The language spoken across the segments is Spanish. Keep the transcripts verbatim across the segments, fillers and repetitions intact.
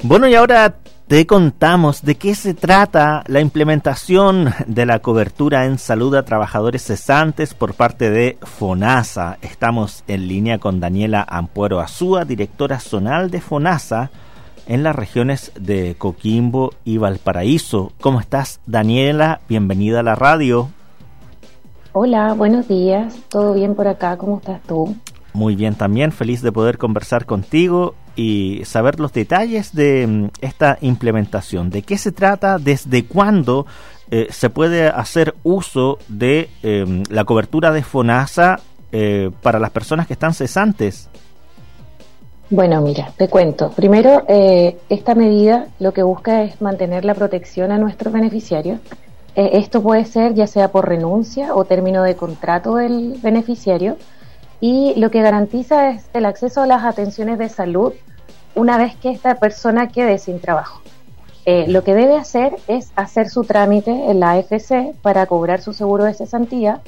Bueno, y ahora te contamos de qué se trata la implementación de la cobertura en salud a trabajadores cesantes por parte de FONASA. Estamos en línea con Daniela Ampuero Azúa, directora zonal de FONASA en las regiones de Coquimbo y Valparaíso. ¿Cómo estás, Daniela? Bienvenida a la radio. Hola, buenos días. ¿Todo bien por acá? ¿Cómo estás tú? Muy bien también, feliz de poder conversar contigo y saber los detalles de esta implementación. ¿De qué se trata? ¿Desde cuándo eh, se puede hacer uso de eh, la cobertura de FONASA eh, para las personas que están cesantes? Bueno, mira, te cuento. Primero, eh, esta medida lo que busca es mantener la protección a nuestros beneficiarios. Eh, esto puede ser ya sea por renuncia o término de contrato del beneficiario, y lo que garantiza es el acceso a las atenciones de salud una vez que esta persona quede sin trabajo. Eh, lo que debe hacer es hacer su trámite en la A F C para cobrar su seguro de cesantía,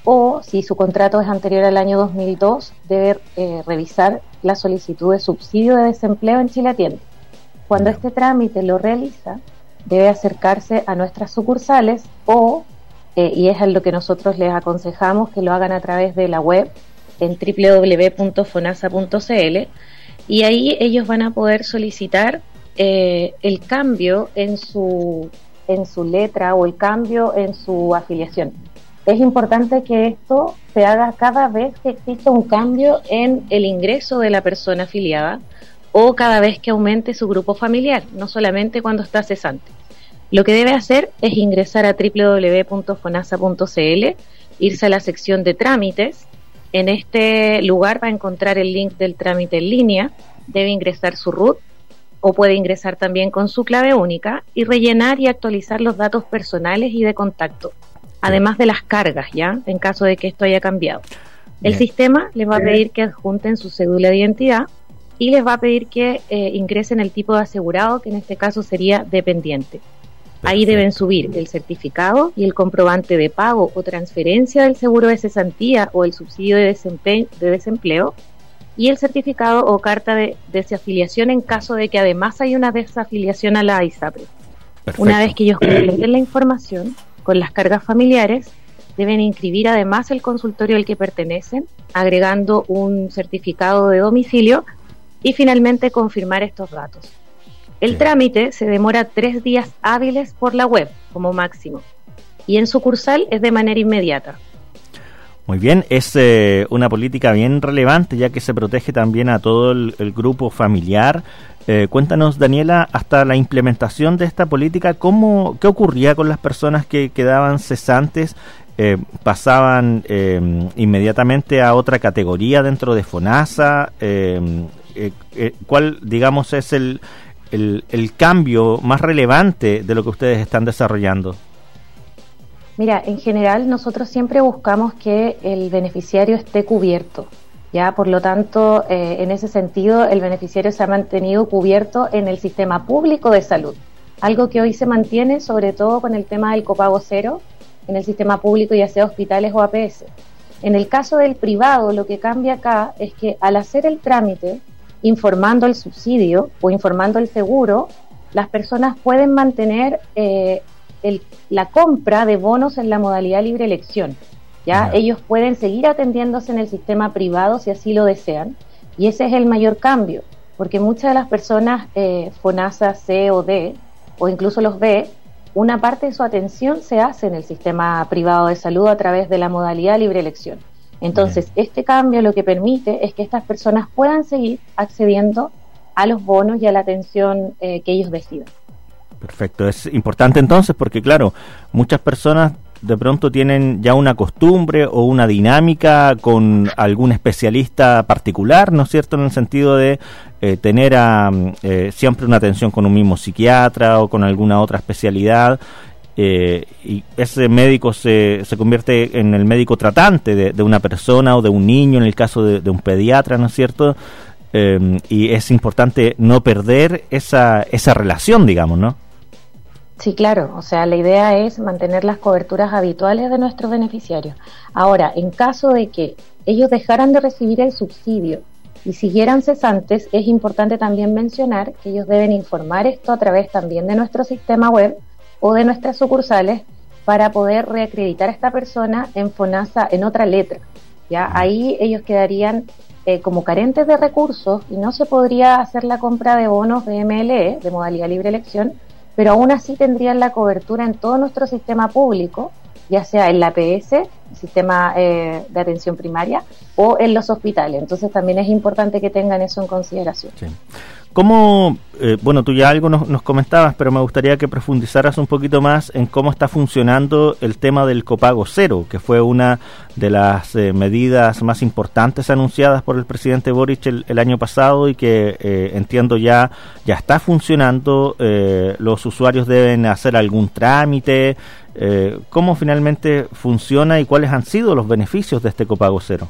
o si su contrato es anterior al año dos mil dos, debe eh, revisar la solicitud de subsidio de desempleo en Chile Atiende. Cuando este trámite lo realiza, debe acercarse a nuestras sucursales o, eh, y es a lo que nosotros les aconsejamos que lo hagan a través de la web en doble u doble u doble u punto fonasa punto c l, y ahí ellos van a poder solicitar eh, el cambio en su, en su letra o el cambio en su afiliación. Es importante que esto se haga cada vez que exista un cambio en el ingreso de la persona afiliada o cada vez que aumente su grupo familiar, no solamente cuando está cesante. Lo que debe hacer es ingresar a doble u doble u doble u punto fonasa punto c l, irse a la sección de trámites. En este lugar va a encontrar el link del trámite en línea, debe ingresar su R U T o puede ingresar también con su clave única y rellenar y actualizar los datos personales y de contacto, además de las cargas, ¿ya? En caso de que esto haya cambiado. El Bien. sistema les va a pedir que adjunten su cédula de identidad y les va a pedir que eh, ingresen el tipo de asegurado, que en este caso sería dependiente. Ahí deben subir el certificado y el comprobante de pago o transferencia del seguro de cesantía o el subsidio de desempleo, de desempleo y el certificado o carta de desafiliación en caso de que además hay una desafiliación a la ISAPRE. Perfecto. Una vez que ellos completen la información con las cargas familiares, deben inscribir además el consultorio al que pertenecen, agregando un certificado de domicilio y finalmente confirmar estos datos. El trámite se demora tres días hábiles por la web, como máximo, y en sucursal es de manera inmediata. Muy bien, es eh, una política bien relevante, ya que se protege también a todo el, el grupo familiar. Eh, cuéntanos, Daniela, hasta la implementación de esta política, ¿cómo, qué ocurría con las personas que quedaban cesantes? Eh, ¿Pasaban eh, inmediatamente a otra categoría dentro de FONASA? Eh, eh, eh, ¿Cuál, digamos, es el... El, el cambio más relevante de lo que ustedes están desarrollando? Mira, en general nosotros siempre buscamos que el beneficiario esté cubierto, ya, por lo tanto, eh, en ese sentido, el beneficiario se ha mantenido cubierto en el sistema público de salud, algo que hoy se mantiene sobre todo con el tema del copago cero en el sistema público, ya sea hospitales o A P S. En el caso del privado, lo que cambia acá es que al hacer el trámite informando el subsidio o informando el seguro, las personas pueden mantener eh, el, la compra de bonos en la modalidad libre elección. ¿Ya? Yeah. Ellos pueden seguir atendiéndose en el sistema privado si así lo desean, y ese es el mayor cambio, porque muchas de las personas eh, FONASA C o D, o incluso los B, una parte de su atención se hace en el sistema privado de salud a través de la modalidad libre elección. Entonces, Bien. este cambio lo que permite es que estas personas puedan seguir accediendo a los bonos y a la atención eh, que ellos decidan. Perfecto, es importante entonces porque, claro, muchas personas de pronto tienen ya una costumbre o una dinámica con algún especialista particular, ¿no es cierto?, en el sentido de eh, tener a, eh, siempre una atención con un mismo psiquiatra o con alguna otra especialidad. Eh, y ese médico se, se convierte en el médico tratante de, de una persona o de un niño, en el caso de, de un pediatra, ¿no es cierto? Eh, y es importante no perder esa, esa relación, digamos, ¿no? Sí, claro, o sea, la idea es mantener las coberturas habituales de nuestros beneficiarios. Ahora, en caso de que ellos dejaran de recibir el subsidio Y si siguieran cesantes, es importante también mencionar que ellos deben informar esto a través también de nuestro sistema web o de nuestras sucursales para poder reacreditar a esta persona en FONASA en otra letra. ¿Ya? Ahí ellos quedarían eh, como carentes de recursos y no se podría hacer la compra de bonos de M L E, de modalidad libre elección, pero aún así tendrían la cobertura en todo nuestro sistema público, ya sea en la A P S, sistema eh, de atención primaria, o en los hospitales. Entonces también es importante que tengan eso en consideración. Sí. ¿Cómo, eh, bueno, tú ya algo nos, nos comentabas, pero me gustaría que profundizaras un poquito más en cómo está funcionando el tema del copago cero, que fue una de las eh, medidas más importantes anunciadas por el presidente Boric el, el año pasado y que eh, entiendo ya, ya está funcionando. Eh, los usuarios deben hacer algún trámite. Eh, ¿Cómo finalmente funciona y cuáles han sido los beneficios de este copago cero?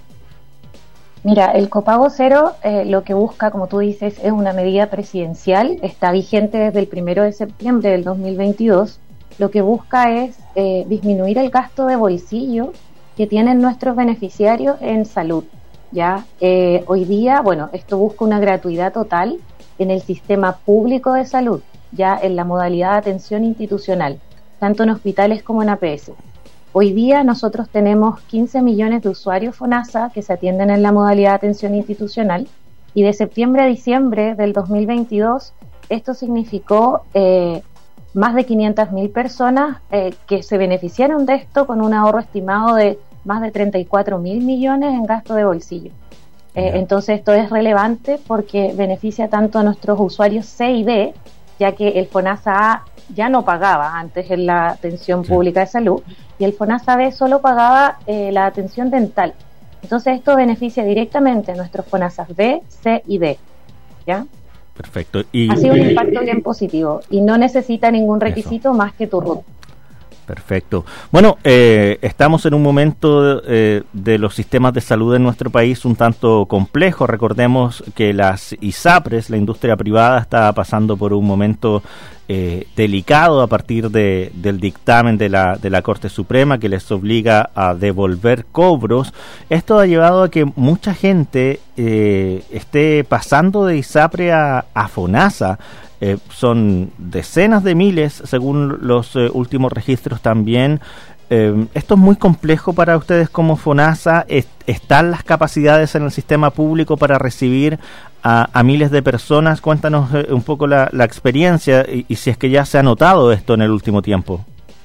Mira, el copago cero eh, lo que busca, como tú dices, es una medida presidencial, está vigente desde el primero de septiembre del dos mil veintidós. Lo que busca es eh, disminuir el gasto de bolsillo que tienen nuestros beneficiarios en salud. Ya eh, hoy día, bueno, esto busca una gratuidad total en el sistema público de salud, ya en la modalidad de atención institucional, tanto en hospitales como en A P S. Hoy día nosotros tenemos quince millones de usuarios FONASA que se atienden en la modalidad de atención institucional y de septiembre a diciembre del dos mil veintidós esto significó eh, más de quinientas mil personas eh, que se beneficiaron de esto con un ahorro estimado de más de treinta y cuatro mil millones en gasto de bolsillo. Eh, entonces esto es relevante porque beneficia tanto a nuestros usuarios C y D, ya que el FONASA A ya no pagaba antes en la atención pública de salud y el FONASA B solo pagaba eh, la atención dental. Entonces esto beneficia directamente a nuestros FONASAs B, C y D. ¿Ya? Perfecto. Y, ha sido un impacto bien positivo y no necesita ningún requisito eso. Más que tu R U T. Perfecto. Bueno, eh, estamos en un momento eh, de los sistemas de salud en nuestro país un tanto complejo. Recordemos que las ISAPRES, la industria privada, está pasando por un momento eh, delicado a partir de, del dictamen de la, de la Corte Suprema que les obliga a devolver cobros. Esto ha llevado a que mucha gente eh, esté pasando de ISAPRE a, a FONASA. Eh, son decenas de miles, según los eh, últimos registros también. Eh, ¿Esto es muy complejo para ustedes como FONASA? ¿Est- ¿Están las capacidades en el sistema público para recibir a, a miles de personas? Cuéntanos eh, un poco la, la experiencia y, y si es que ya se ha notado esto en el último tiempo.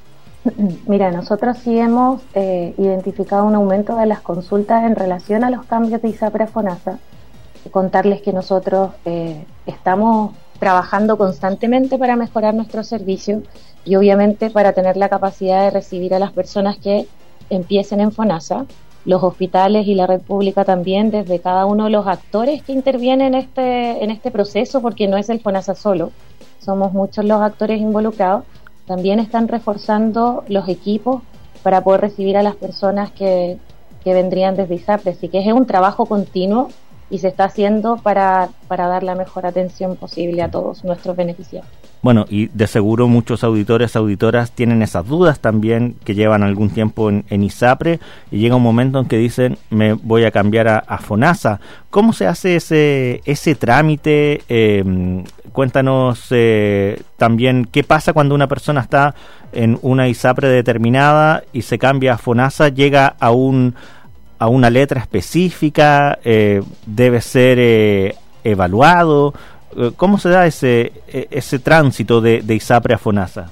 Mira, nosotros sí hemos eh, identificado un aumento de las consultas en relación a los cambios de ISAPRE a FONASA. Contarles que nosotros eh, estamos trabajando constantemente para mejorar nuestro servicio y obviamente para tener la capacidad de recibir a las personas que empiecen en FONASA, los hospitales y la red pública también, desde cada uno de los actores que intervienen en este, en este proceso, porque no es el FONASA solo, somos muchos los actores involucrados, también están reforzando los equipos para poder recibir a las personas que, que vendrían desde ISAPRE, así que es un trabajo continuo y se está haciendo para, para dar la mejor atención posible a todos nuestros beneficiarios. Bueno, y de seguro muchos auditores, auditoras tienen esas dudas también, que llevan algún tiempo en, en ISAPRE y llega un momento en que dicen, me voy a cambiar a, a FONASA. ¿Cómo se hace ese ese trámite? Eh, cuéntanos eh, también qué pasa cuando una persona está en una ISAPRE determinada y se cambia a FONASA, llega a un a una letra específica, eh, debe ser eh, evaluado. ¿Cómo se da ese ese tránsito de, de ISAPRE a FONASA?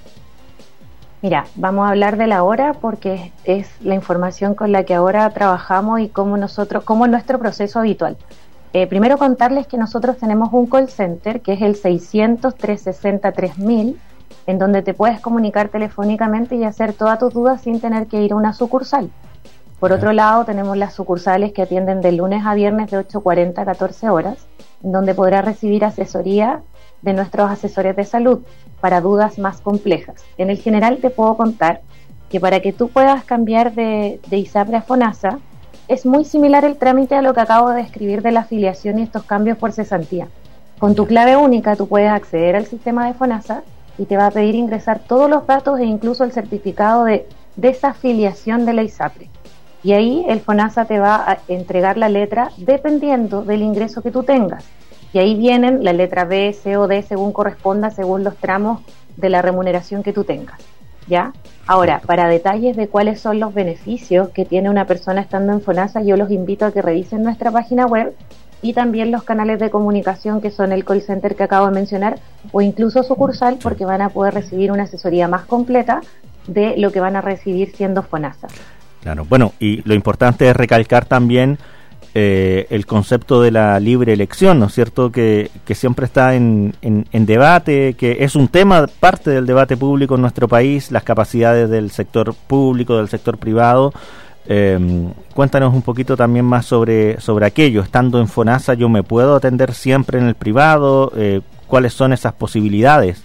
Mira, vamos a hablar de la hora porque es la información con la que ahora trabajamos y cómo nosotros, cómo es nuestro proceso habitual. Eh, primero contarles que nosotros tenemos un call center que es el seiscientos, trescientos sesenta, tres mil, en donde te puedes comunicar telefónicamente y hacer todas tus dudas sin tener que ir a una sucursal. Por otro lado, tenemos las sucursales que atienden de lunes a viernes de ocho cuarenta a catorce horas, donde podrás recibir asesoría de nuestros asesores de salud para dudas más complejas. En el general te puedo contar que para que tú puedas cambiar de, de ISAPRE a FONASA, es muy similar el trámite a lo que acabo de describir de la afiliación y estos cambios por cesantía. Con tu clave única tú puedes acceder al sistema de FONASA y te va a pedir ingresar todos los datos e incluso el certificado de desafiliación de la ISAPRE. Y ahí el FONASA te va a entregar la letra dependiendo del ingreso que tú tengas. Y ahí vienen la letra B, C o D según corresponda, según los tramos de la remuneración que tú tengas, ¿ya? Ahora, para detalles de cuáles son los beneficios que tiene una persona estando en FONASA, yo los invito a que revisen nuestra página web y también los canales de comunicación que son el call center que acabo de mencionar o incluso sucursal, porque van a poder recibir una asesoría más completa de lo que van a recibir siendo FONASA. Claro, bueno, y lo importante es recalcar también eh, el concepto de la libre elección, ¿no es cierto?, que, que siempre está en, en, en debate, que es un tema, parte del debate público en nuestro país, las capacidades del sector público, del sector privado. Eh, cuéntanos un poquito también más sobre, sobre aquello. Estando en FONASA, ¿yo me puedo atender siempre en el privado? Eh, ¿Cuáles son esas posibilidades?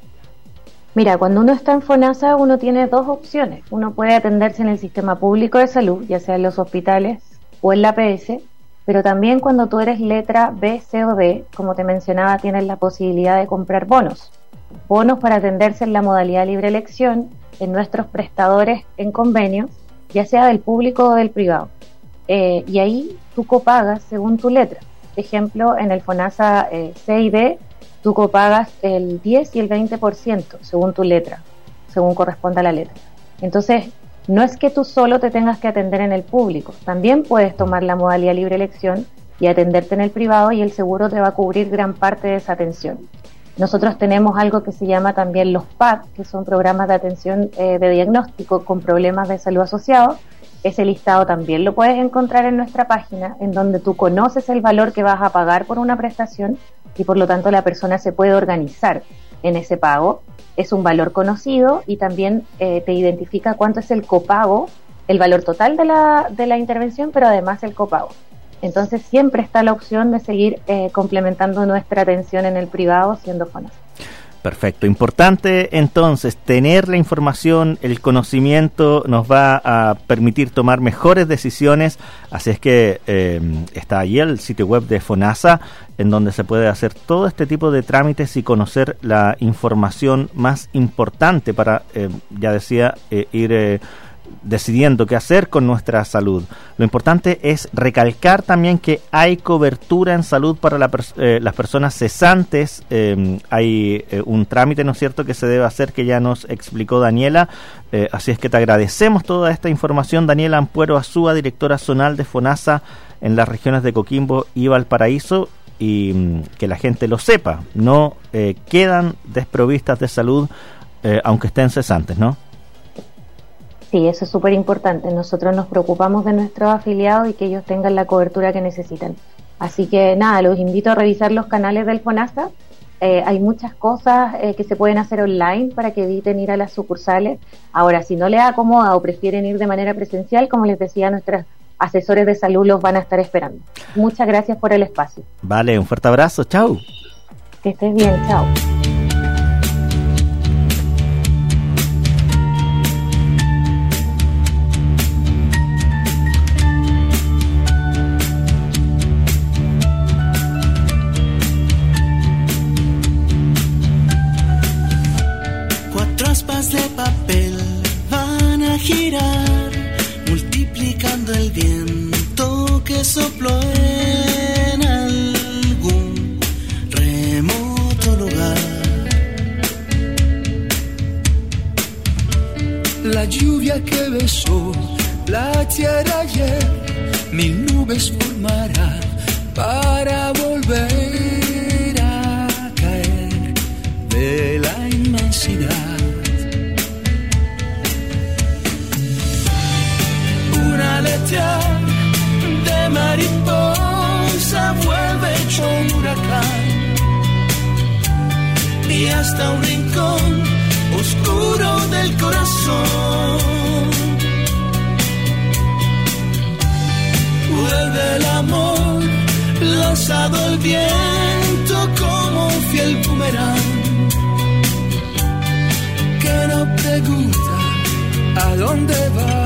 Mira, cuando uno está en FONASA, uno tiene dos opciones. Uno puede atenderse en el sistema público de salud, ya sea en los hospitales o en la A P S, pero también cuando tú eres letra B, C o D, como te mencionaba, tienes la posibilidad de comprar bonos. Bonos para atenderse en la modalidad libre elección en nuestros prestadores en convenio, ya sea del público o del privado. Eh, y ahí tú copagas según tu letra. Ejemplo, en el FONASA eh, C y D, tú copagas el diez y el veinte por ciento según tu letra, según corresponda a la letra. Entonces, no es que tú solo te tengas que atender en el público, también puedes tomar la modalidad libre elección y atenderte en el privado y el seguro te va a cubrir gran parte de esa atención. Nosotros tenemos algo que se llama también los P A D, que son programas de atención eh, de diagnóstico con problemas de salud asociados. Ese listado también lo puedes encontrar en nuestra página, en donde tú conoces el valor que vas a pagar por una prestación y por lo tanto la persona se puede organizar en ese pago. Es un valor conocido y también eh, te identifica cuánto es el copago, el valor total de la, de la intervención, pero además el copago. Entonces siempre está la opción de seguir eh, complementando nuestra atención en el privado siendo FONASA. Perfecto, importante entonces tener la información, el conocimiento nos va a permitir tomar mejores decisiones, así es que eh, está ahí el sitio web de FONASA en donde se puede hacer todo este tipo de trámites y conocer la información más importante para, eh, ya decía, eh, ir eh, decidiendo qué hacer con nuestra salud. Lo importante es recalcar también que hay cobertura en salud para la pers- eh, las personas cesantes. Eh, hay eh, un trámite, ¿no es cierto?, que se debe hacer, que ya nos explicó Daniela. Eh, así es que te agradecemos toda esta información, Daniela Ampuero Azúa, directora zonal de FONASA en las regiones de Coquimbo y Valparaíso. Y mm, que la gente lo sepa, no eh, quedan desprovistas de salud eh, aunque estén cesantes, ¿no? Sí, eso es súper importante. Nosotros nos preocupamos de nuestros afiliados y que ellos tengan la cobertura que necesitan. Así que nada, los invito a revisar los canales del FONASA. Eh, hay muchas cosas eh, que se pueden hacer online para que eviten ir a las sucursales. Ahora, si no les acomoda o prefieren ir de manera presencial, como les decía, nuestros asesores de salud los van a estar esperando. Muchas gracias por el espacio. Vale, un fuerte abrazo. Chau. Que estés bien. Chao. Aspas de papel van a girar, multiplicando el viento que sopló en algún remoto lugar. La lluvia que besó la tierra ayer, mil nubes formará para volver a caer de la inmensidad. Una aletear de mariposa vuelve hecho un huracán y hasta un rincón oscuro del corazón vuelve el amor lanzado al viento como un fiel boomerang que no pregunta a dónde va.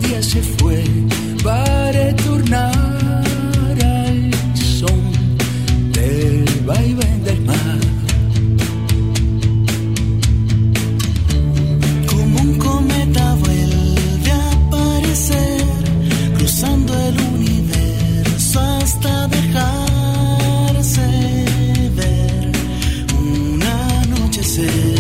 día se fue para retornar al son del vaivén del mar. Como un cometa vuelve a aparecer, cruzando el universo hasta dejarse ver un anochecer.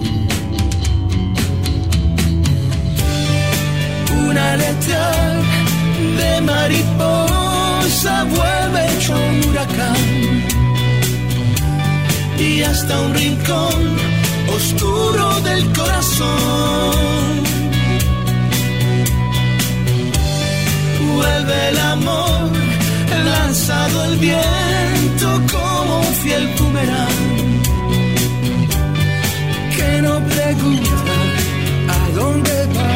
Un aletear de mariposa vuelve hecho un huracán, y hasta un rincón oscuro del corazón vuelve el amor, lanzado al viento como un fiel boomerang que no pregunta a dónde va.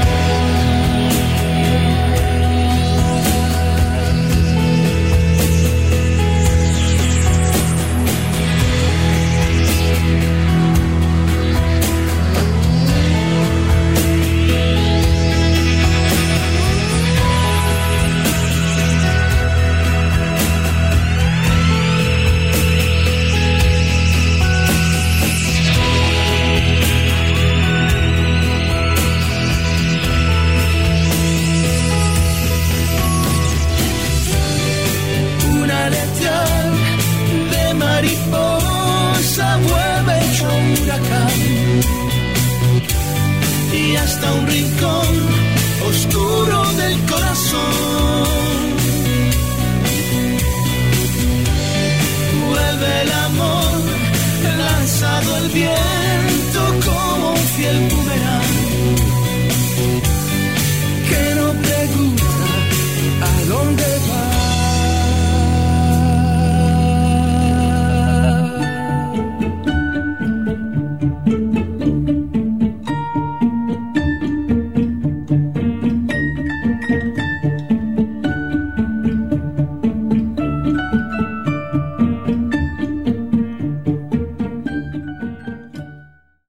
Y hasta un rincón oscuro del corazón vuelve el amor, lanzado al viento como un fiel boomerang que no pregunta a dónde va.